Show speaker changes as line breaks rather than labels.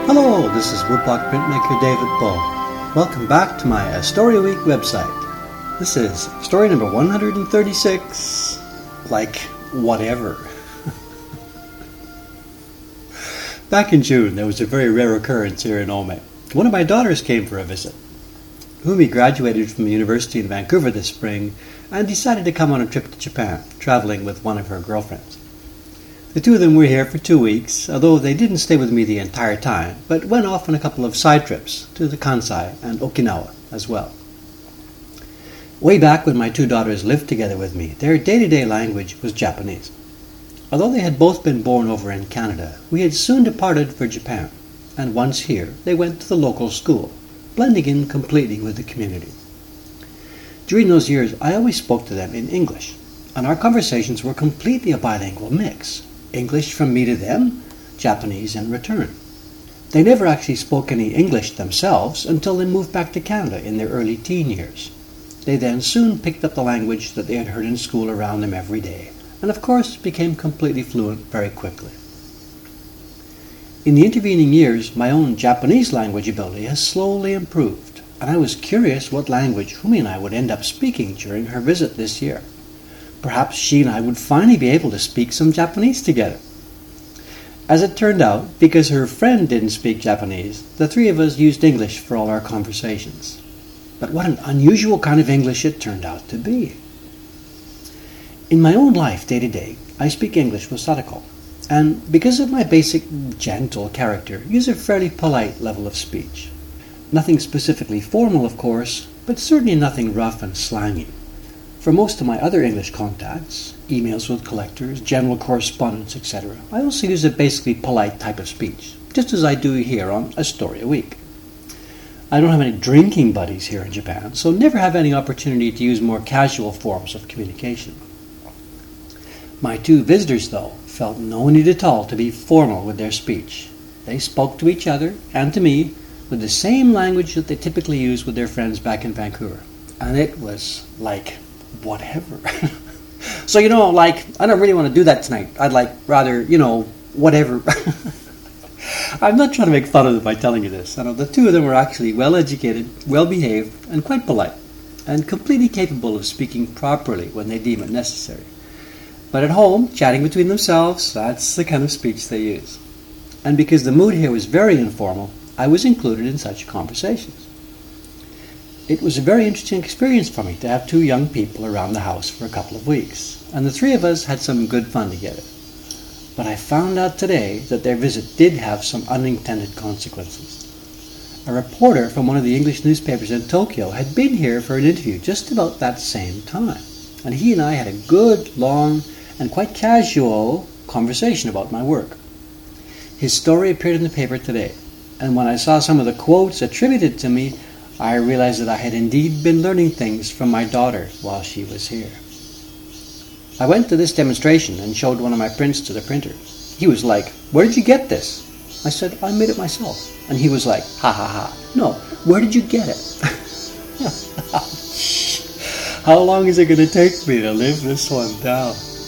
Hello, this is Woodblock printmaker David Bull. Welcome back to my A Story a Week website. This is story number 136, like whatever. Back in June, there was a very rare occurrence here in Ome. One of my daughters came for a visit. Umi graduated from the university in Vancouver this spring and decided to come on a trip to Japan, traveling with one of her girlfriends. The two of them were here for 2 weeks, although they didn't stay with me the entire time, but went off on a couple of side trips to the Kansai and Okinawa as well. Way back when my two daughters lived together with me, their day-to-day language was Japanese. Although they had both been born over in Canada, we had soon departed for Japan, and once here, they went to the local school, blending in completely with the community. During those years, I always spoke to them in English, and our conversations were completely a bilingual mix. English from me to them, Japanese in return. They never actually spoke any English themselves until they moved back to Canada in their early teen years. They then soon picked up the language that they had heard in school around them every day, and of course became completely fluent very quickly. In the intervening years, my own Japanese language ability has slowly improved, and I was curious what language Umi and I would end up speaking during her visit this year. Perhaps she and I would finally be able to speak some Japanese together. As it turned out, because her friend didn't speak Japanese, the three of us used English for all our conversations. But what an unusual kind of English it turned out to be. In my own life, day to day, I speak English with Sadako, and because of my basic, gentle character, use a fairly polite level of speech. Nothing specifically formal, of course, but certainly nothing rough and slangy. For most of my other English contacts, emails with collectors, general correspondence, etc., I also use a basically polite type of speech, just as I do here on A Story a Week. I don't have any drinking buddies here in Japan, so never have any opportunity to use more casual forms of communication. My two visitors, though, felt no need at all to be formal with their speech. They spoke to each other and to me with the same language that they typically use with their friends back in Vancouver, and it was like whatever. So, I don't really want to do that tonight. I'd rather, whatever. I'm not trying to make fun of them by telling you this. The two of them were actually well-educated, well-behaved, and quite polite, and completely capable of speaking properly when they deem it necessary. But at home, chatting between themselves, that's the kind of speech they use. And because the mood here was very informal, I was included in such conversations. It was a very interesting experience for me to have two young people around the house for a couple of weeks, and the three of us had some good fun together. But I found out today that their visit did have some unintended consequences. A reporter from one of the English newspapers in Tokyo had been here for an interview just about that same time, and he and I had a good, long, and quite casual conversation about my work. His story appeared in the paper today, and when I saw some of the quotes attributed to me, I realized that I had indeed been learning things from my daughter while she was here. I went to this demonstration and showed one of my prints to the printer. He was like, "Where did you get this?" I said, "I made it myself." And he was like, "Ha ha ha. No, where did you get it?" How long is it going to take me to live this one down?